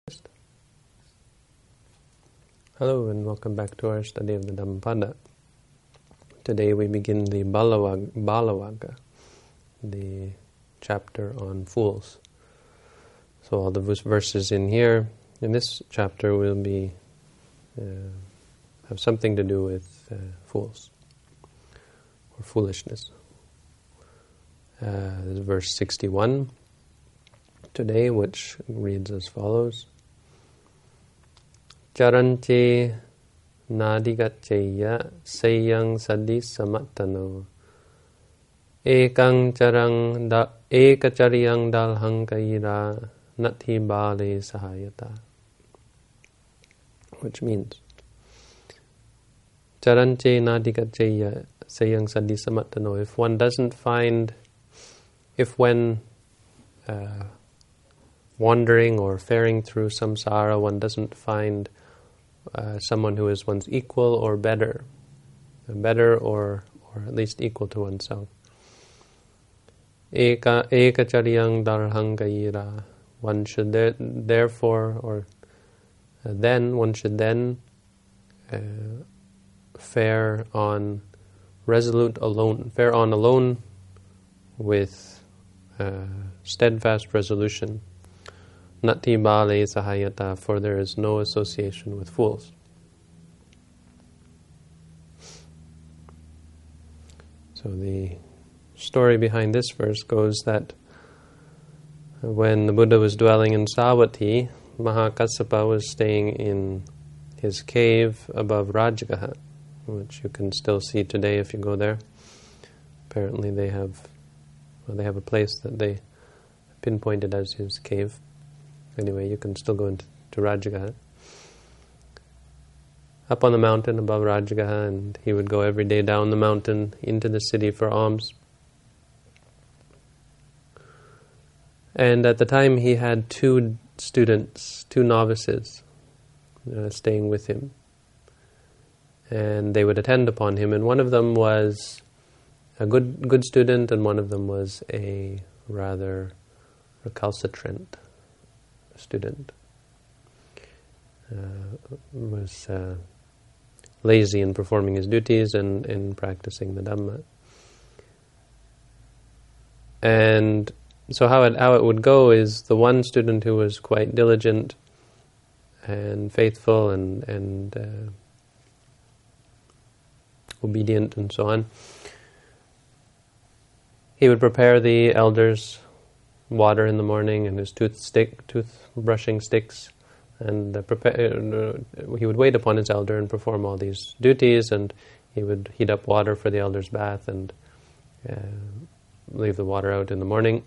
Hello and welcome back to our study of the Dhammapada. Today we begin the Balawagga, the chapter on fools. So all the verses in here, in this chapter, will be have something to do with fools or foolishness. This is verse 61 today, which reads as follows. Charanche nadigacheya sayang sadi samattano ekacharyang dalhankaira nati bale sahayata. Which means Charanche nadigacheya sayang sadi samattano. If one doesn't find, if when wandering or faring through samsara, one doesn't find someone who is one's equal or better or at least equal to oneself. Ekacharyang darhankaira. One should then fare on alone with steadfast resolution. Nati bale sahayata, for there is no association with fools. So the story behind this verse goes that when the Buddha was dwelling in Savatthi, Mahakassapa was staying in his cave above Rajagaha, which you can still see today if you go there. Apparently they have a place that they pinpointed as his cave. Anyway, you can still go into Rajagaha. Up on the mountain above Rajagaha, and he would go every day down the mountain into the city for alms. And at the time he had two students, two novices, staying with him. And they would attend upon him, and one of them was a good student, and one of them was a rather recalcitrant student. Was lazy in performing his duties and in practicing the Dhamma. And so how it would go is the one student who was quite diligent and faithful and obedient and so on, he would prepare the elders water in the morning and his tooth-brushing sticks, and he would wait upon his elder and perform all these duties, and he would heat up water for the elder's bath and leave the water out in the morning.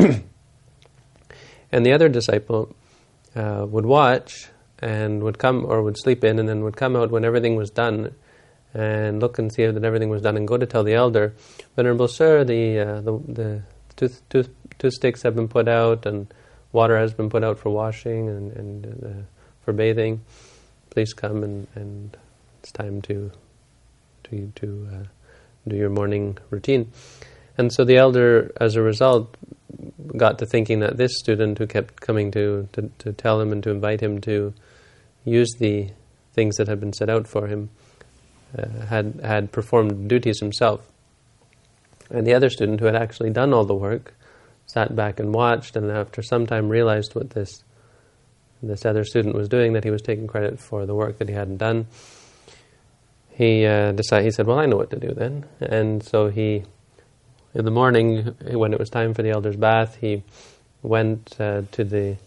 And the other disciple would watch and would come, or would sleep in, and then would come out when everything was done and look and see that everything was done and go to tell the elder, "Venerable Sir, the tooth sticks have been put out and water has been put out for washing and for bathing. Please come and it's time to do your morning routine." And so the elder, as a result, got to thinking that this student who kept coming to tell him and to invite him to use the things that had been set out for him had performed duties himself. And the other student, who had actually done all the work, sat back and watched, and after some time realized what this other student was doing, that he was taking credit for the work that he hadn't done. He said, "Well, I know what to do then." And so in the morning, when it was time for the elder's bath, he went to the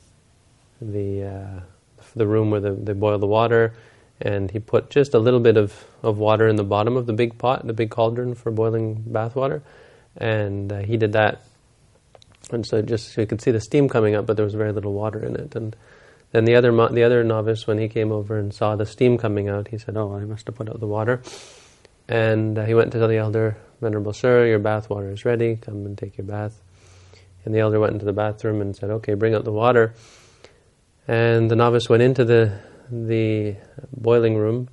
room where they boil the water, and he put just a little bit of water in the bottom of the big pot, the big cauldron for boiling bath water, and he did that. And so you could see the steam coming up, but there was very little water in it. And then the other novice, when he came over and saw the steam coming out, he said, "Oh, I must have put out the water." And he went to tell the elder, "Venerable Sir, your bath water is ready. Come and take your bath." And the elder went into the bathroom and said, "Okay, bring out the water." And the novice went into the boiling room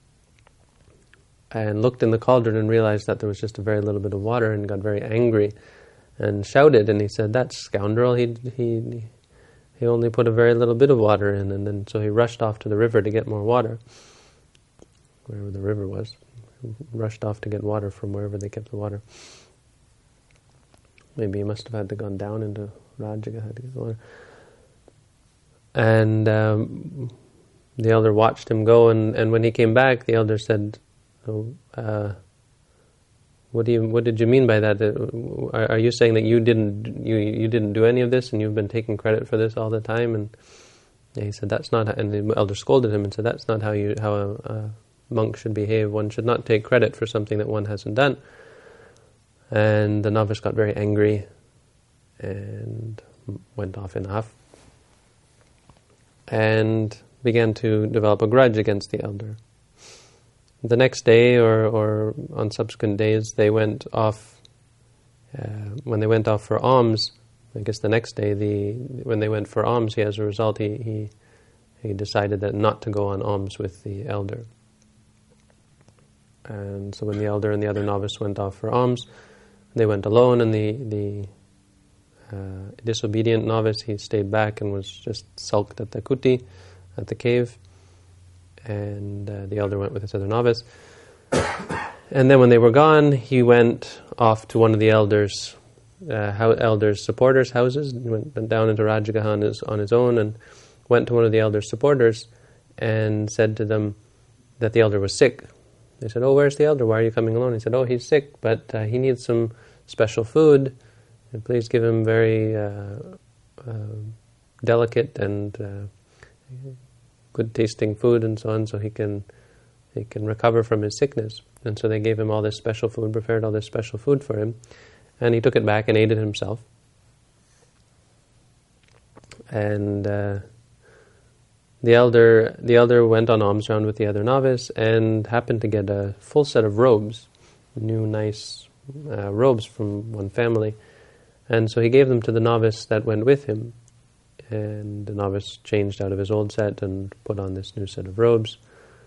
and looked in the cauldron and realized that there was just a very little bit of water, and got very angry and shouted, and he said, "That scoundrel, he he only put a very little bit of water in, and then so he rushed off to the river to get more water, wherever the river was. He rushed off to get water from wherever they kept the water. Maybe he must have had to gone down into Rajagaha to get the water. And the elder watched him go, and when he came back, the elder said, "Oh, what did you mean by that? Are you saying that you didn't do any of this, and you've been taking credit for this all the time?" And he said, "That's not." And the elder scolded him and said, "That's not how a monk should behave. One should not take credit for something that one hasn't done." And the novice got very angry and went off in a huff and began to develop a grudge against the elder. The next day, or on subsequent days, they went off. When they went off for alms, I guess the next day, when they went for alms, as a result, he decided that not to go on alms with the elder. And so when the elder and the other novice went off for alms, they went alone, and the disobedient novice, he stayed back and was just sulked at the kuti, at the cave, and the elder went with this other novice. And then when they were gone, he went off to one of the elders' supporters' houses. He went down into Rajagaha on his own, and went to one of the elders' supporters and said to them that the elder was sick. They said, "Oh, where's the elder? Why are you coming alone?" He said, "Oh, he's sick, but he needs some special food, and please give him very delicate and good tasting food and so on, so he can recover from his sickness." And so they gave him all this special food, prepared all this special food for him, and he took it back and ate it himself. And the elder went on alms round with the other novice and happened to get a full set of robes, new nice robes from one family, and so he gave them to the novice that went with him. And the novice changed out of his old set and put on this new set of robes,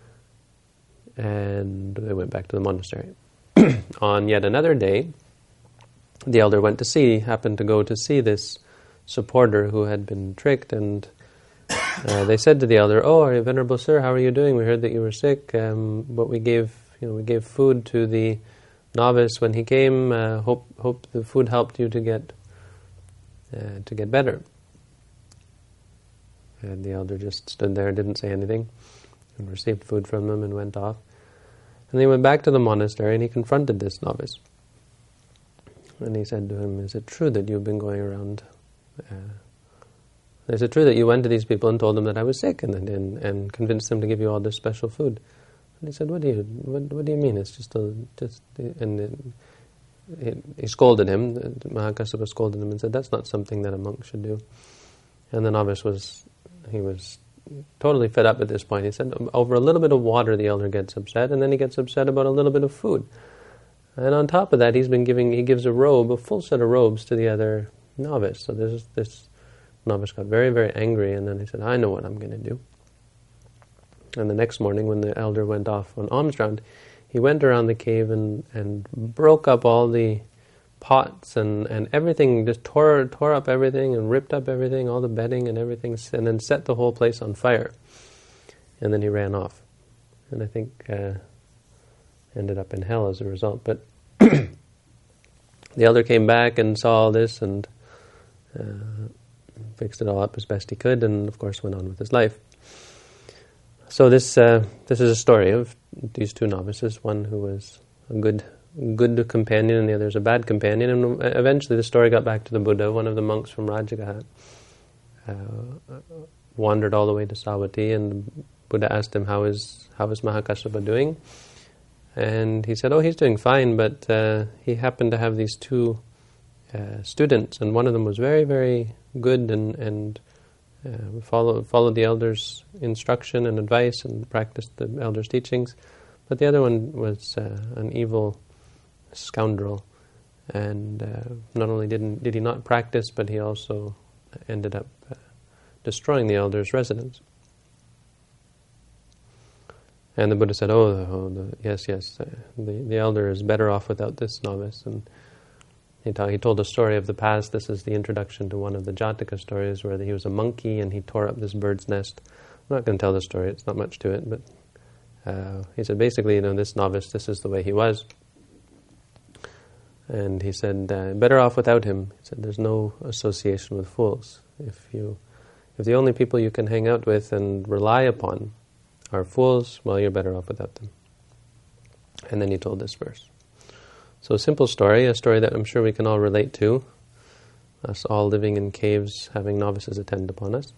and they went back to the monastery. On yet another day, the elder happened to go to see this supporter who had been tricked, and they said to the elder, "Oh, Venerable Sir, how are you doing? We heard that you were sick, but we gave food to the novice when he came. Hope the food helped you to get better." And the elder just stood there, didn't say anything, and received food from them and went off. And they went back to the monastery, and he confronted this novice. And he said to him, "Is it true that you've been going around? Is it true that you went to these people and told them that I was sick, and convinced them to give you all this special food?" And he said, "What do you mean? It's just." And he scolded him. Mahakassapa scolded him and said, "That's not something that a monk should do." And the novice was totally fed up at this point. He said, over a little bit of water the elder gets upset, and then he gets upset about a little bit of food. And on top of that, he gives a full set of robes to the other novice. So this novice got very, very angry, and then he said, "I know what I'm going to do." And the next morning, when the elder went off on alms round, he went around the cave and broke up all the pots and everything, just tore up everything and ripped up everything, all the bedding and everything, and then set the whole place on fire. And then he ran off. And I think ended up in hell as a result. But the elder came back and saw all this and fixed it all up as best he could, and of course went on with his life. So this is a story of these two novices, one who was a good companion and the other is a bad companion. And eventually the story got back to the Buddha. One of the monks from Rajagaha wandered all the way to Savatthi, and the Buddha asked him, how is Mahakassapa doing? And he said, "Oh, he's doing fine," but he happened to have these two students, and one of them was very, very good and followed the elder's instruction and advice and practiced the elder's teachings, but the other one was an evil scoundrel, and not only did he not practice, but he also ended up destroying the elder's residence. And the Buddha said, yes, the elder is better off without this novice. And he told a story of the past. This is the introduction to one of the Jataka stories where he was a monkey and he tore up this bird's nest. I'm not going to tell the story, it's not much to it, but he said basically, this novice, this is the way he was. And he said, better off without him. He said, there's no association with fools. If the only people you can hang out with and rely upon are fools, well, you're better off without them. And then he told this verse. So a simple story, a story that I'm sure we can all relate to, us all living in caves, having novices attend upon us.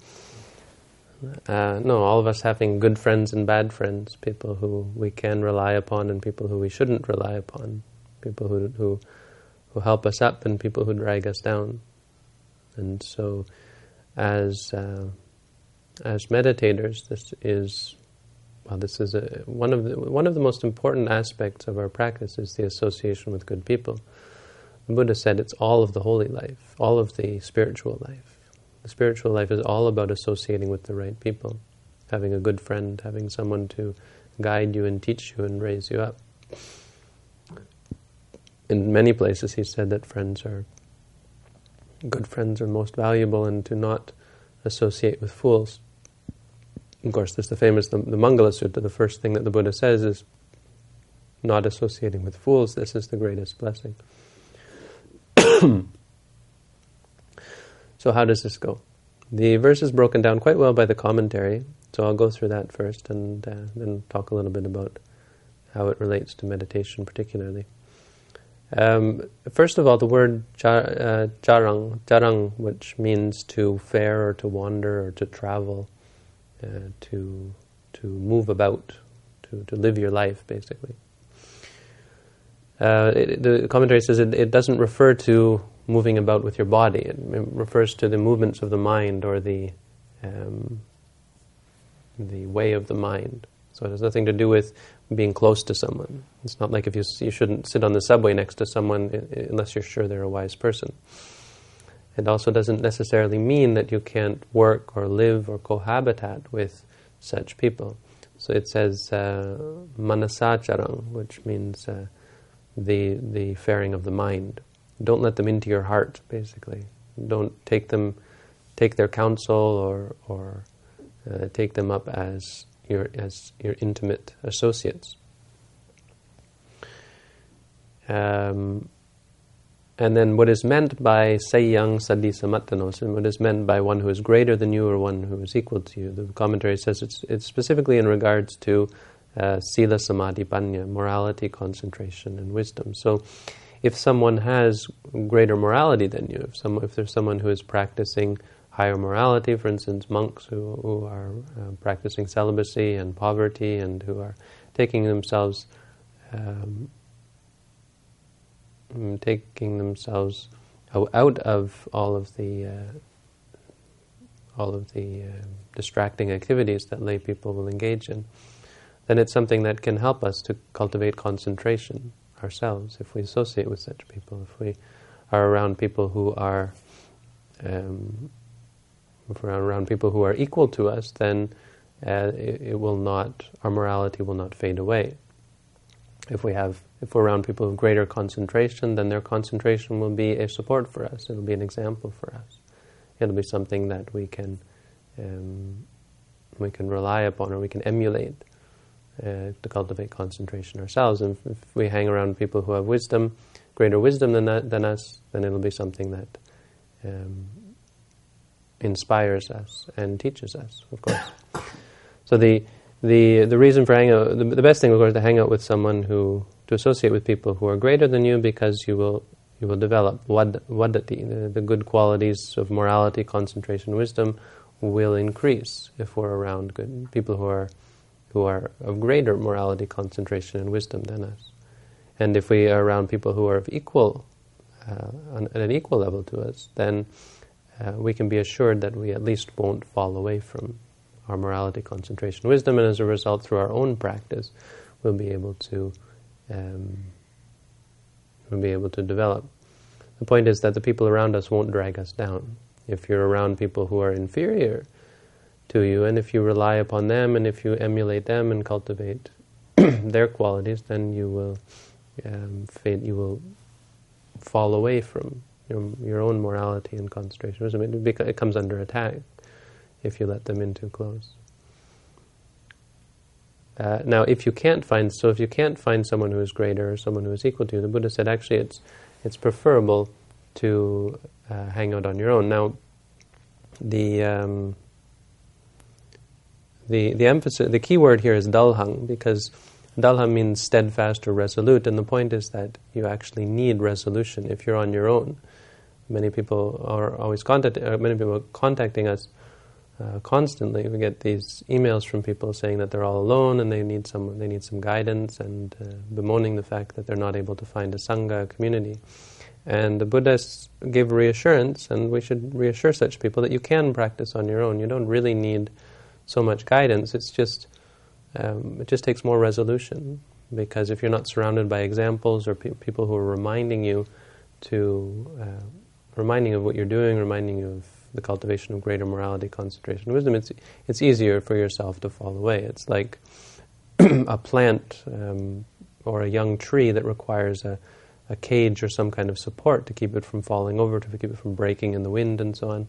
All of us having good friends and bad friends, people who we can rely upon and people who we shouldn't rely upon, people who help us up and people who drag us down. And so as meditators, this is one of the most important aspects of our practice is the association with good people. The Buddha said it's all of the holy life, all of the spiritual life. The spiritual life is all about associating with the right people, having a good friend, having someone to guide you and teach you and raise you up. In many places he said that good friends are most valuable and to not associate with fools. Of course, there's the famous, the Mangala Sutta, the first thing that the Buddha says is not associating with fools, this is the greatest blessing. So how does this go? The verse is broken down quite well by the commentary, so I'll go through that first and then talk a little bit about how it relates to meditation particularly. First of all, the word jarang, which means to fare or to wander or to travel, to move about, to live your life, basically. The commentary says it doesn't refer to moving about with your body. It refers to the movements of the mind or the way of the mind. So it has nothing to do with being close to someone. It's not like if you shouldn't sit on the subway next to someone unless you're sure they're a wise person. It also doesn't necessarily mean that you can't work or live or cohabitat with such people. So it says manasacharang, which means the faring of the mind. Don't let them into your heart, basically. Don't take their counsel or take them up as your intimate associates. And then what is meant by sayyang sadisamattanos, and what is meant by one who is greater than you or one who is equal to you. The commentary says it's specifically in regards to sila samadhi panya, morality, concentration, and wisdom. So if someone has greater morality than you, if there's someone who is practicing higher morality, for instance, monks who are practicing celibacy and poverty and who are taking themselves out of all of the distracting activities that lay people will engage in, then it's something that can help us to cultivate concentration ourselves if we associate with such people. If we are around people who are equal to us, then our morality will not fade away. If we're around people of greater concentration, then their concentration will be a support for us. It'll be an example for us. It'll be something that we can rely upon or we can emulate to cultivate concentration ourselves. And if we hang around people who have wisdom, greater wisdom than us, then it'll be something that inspires us and teaches us, of course. So the reason for hanging out, the best thing, of course, is to hang out with someone to associate with people who are greater than you, because you will develop vadati, the good qualities of morality, concentration, wisdom will increase if we're around good people who are of greater morality, concentration, and wisdom than us. And if we are around people who are of at an equal level to us, then we can be assured that we at least won't fall away from our morality, concentration, wisdom, and as a result, through our own practice, we'll be able to develop. The point is that the people around us won't drag us down. If you're around people who are inferior to you, and if you rely upon them, and if you emulate them and cultivate their qualities, then you will fall away from your own morality and concentration wisdom. It comes under attack if you let them in too close. Now, if you can't find someone who is greater or someone who is equal to you, the Buddha said actually it's preferable to hang out on your own. Now, the emphasis, the key word here is dalhang, because dalhang means steadfast or resolute, and the point is that you actually need resolution if you're on your own. Many people are always contacting us constantly. We get these emails from people saying that they're all alone and they need some guidance, and bemoaning the fact that they're not able to find a sangha, a community. And the Buddha gave reassurance, and we should reassure such people that you can practice on your own. You don't really need so much guidance. It's just it just takes more resolution, because if you're not surrounded by examples or people who are reminding you of what you're doing, reminding you of the cultivation of greater morality, concentration, and wisdom, it's easier for yourself to fall away. It's like a plant or a young tree that requires a cage or some kind of support to keep it from falling over, to keep it from breaking in the wind and so on.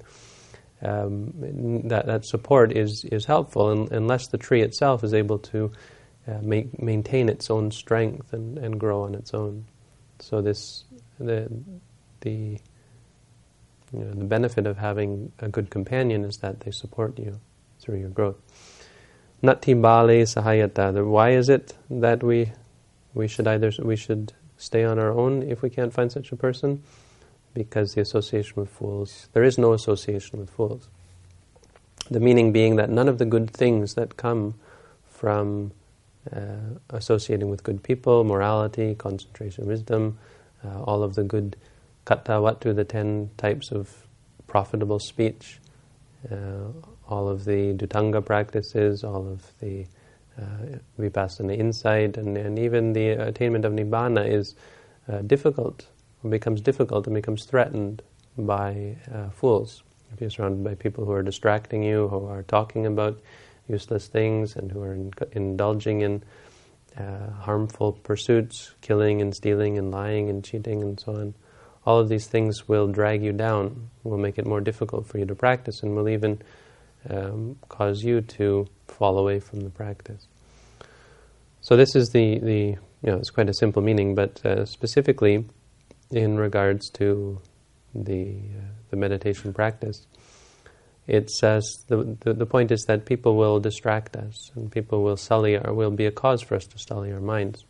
That support is helpful unless the tree itself is able to maintain its own strength and grow on its own. So the benefit of having a good companion is that they support you through your growth. Nati bale sahayata. Why is it that we should stay on our own if we can't find such a person? Because the association with fools, there is no association with fools. The meaning being that none of the good things that come from associating with good people, morality, concentration, wisdom, all of the good katta wattu, the 10 types of profitable speech, all of the dhutanga practices, all of the vipassana insight, and even the attainment of nibbana is difficult, becomes difficult and becomes threatened by fools. If you're surrounded by people who are distracting you, who are talking about useless things, and who are indulging in harmful pursuits, killing and stealing and lying and cheating and so on, all of these things will drag you down, will make it more difficult for you to practice, and will even cause you to fall away from the practice. So this is it's quite a simple meaning, but specifically in regards to the meditation practice, it says the point is that people will distract us, and people will be a cause for us to sully our minds.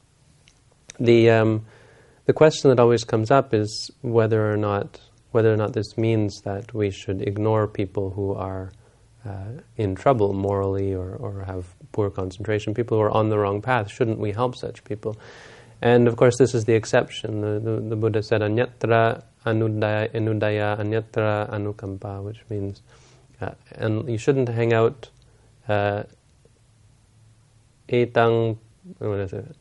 The question that always comes up is whether or not this means that we should ignore people who are in trouble morally or have poor concentration, people who are on the wrong path. Shouldn't we help such people? And of course this is the exception. The Buddha said anyatra anudaya anyatra anukampa, which means and you shouldn't hang out etang, what is it?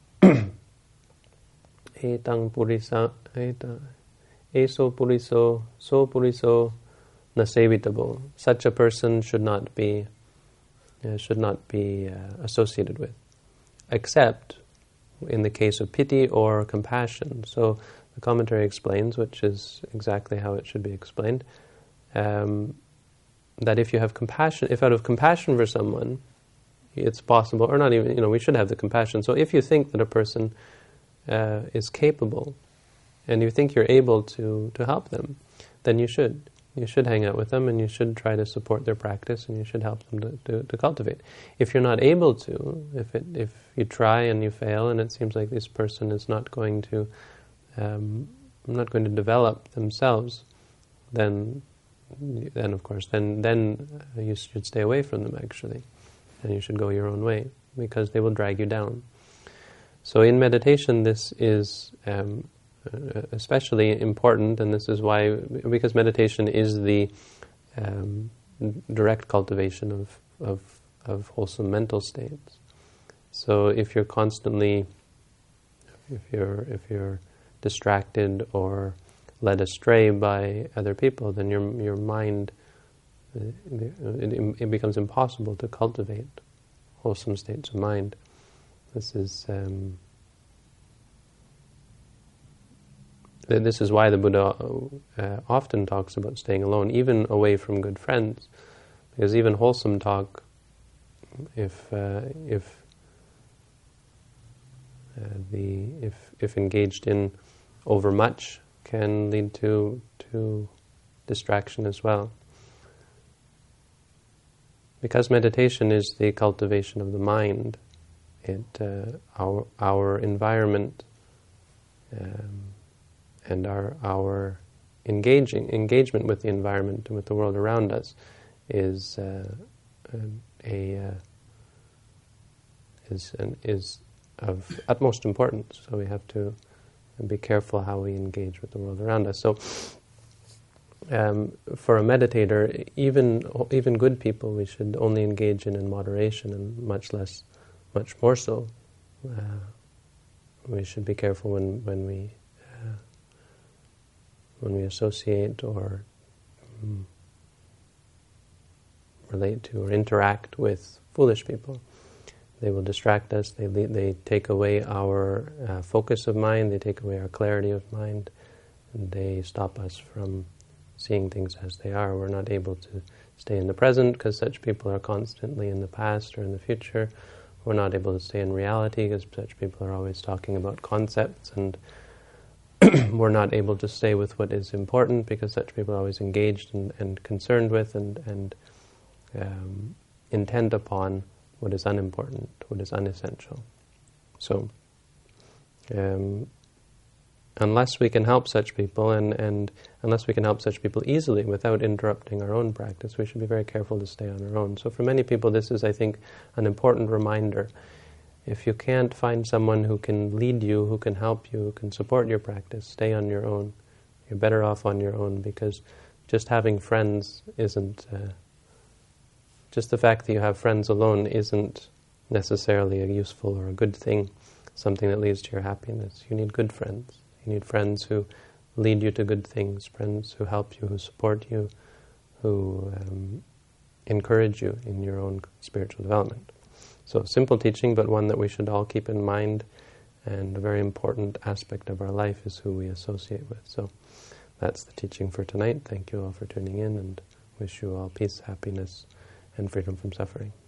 Etang purisa eso puriso so puriso nasevitable. Such a person should not be associated with, except in the case of pity or compassion. So the commentary explains, which is exactly how it should be explained, that if you have compassion, if out of compassion for someone, it's possible, or not even, we should have the compassion. So if you think that a person is capable, and you think you're able to help them, then you should hang out with them, and you should try to support their practice, and you should help them to cultivate. If you're not able to, if you try and you fail, and it seems like this person is not going to develop themselves, then of course you should stay away from them, actually, and you should go your own way, because they will drag you down. So in meditation, this is especially important, and this is why, because meditation is the direct cultivation of wholesome mental states. So if you're constantly, if you're distracted or led astray by other people, then your mind, it becomes impossible to cultivate wholesome states of mind. This is This is why the Buddha often talks about staying alone, even away from good friends, because even wholesome talk, if engaged in overmuch, can lead to distraction as well. Because meditation is the cultivation of the mind, our environment and our engagement with the environment and with the world around us is of utmost importance. So we have to be careful how we engage with the world around us. So for a meditator, even good people, we should only engage in moderation, and much more so. We should be careful when we associate or relate to or interact with foolish people. They will distract us. They take away our focus of mind. They take away our clarity of mind, and they stop us from seeing things as they are. We're not able to stay in the present because such people are constantly in the past or in the future. We're not able to stay in reality because such people are always talking about concepts, and we're not able to stay with what is important because such people are always engaged and concerned with and intent upon what is unimportant, what is unessential. So, unless we can help such people, and unless we can help such people easily without interrupting our own practice, we should be very careful to stay on our own. So for many people, this is, I think, an important reminder. If you can't find someone who can lead you, who can help you, who can support your practice, stay on your own. You're better off on your own, because just having friends isn't... just the fact that you have friends alone isn't necessarily a useful or a good thing, something that leads to your happiness. You need good friends. You need friends who lead you to good things, friends who help you, who support you, who encourage you in your own spiritual development. So simple teaching, but one that we should all keep in mind, and a very important aspect of our life is who we associate with. So that's the teaching for tonight. Thank you all for tuning in, and wish you all peace, happiness, and freedom from suffering.